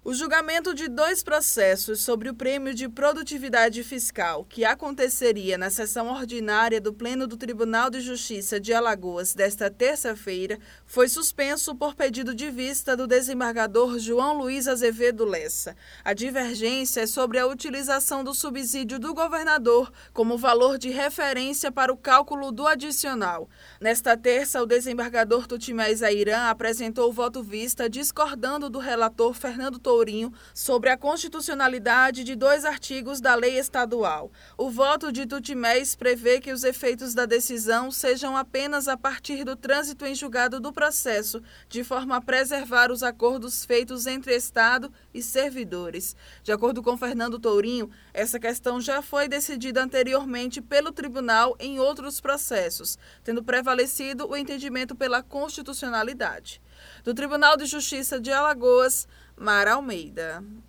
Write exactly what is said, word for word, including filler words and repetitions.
O julgamento de dois processos sobre o Prêmio de Produtividade Fiscal, que aconteceria na sessão ordinária do Pleno do Tribunal de Justiça de Alagoas desta terça-feira, foi suspenso por pedido de vista do desembargador João Luiz Azevedo Lessa. A divergência é sobre a utilização do subsídio do governador como valor de referência para o cálculo do adicional. Nesta terça, o desembargador Tutimés Airã apresentou o voto vista discordando do relator Fernando Tourinho sobre a constitucionalidade de dois artigos da lei estadual. O voto de Tutimés prevê que os efeitos da decisão sejam apenas a partir do trânsito em julgado do processo, de forma a preservar os acordos feitos entre Estado e servidores. De acordo com Fernando Tourinho, essa questão já foi decidida anteriormente pelo tribunal em outros processos, tendo prevalecido o entendimento pela constitucionalidade. Do Tribunal de Justiça de Alagoas, Mara Almeida.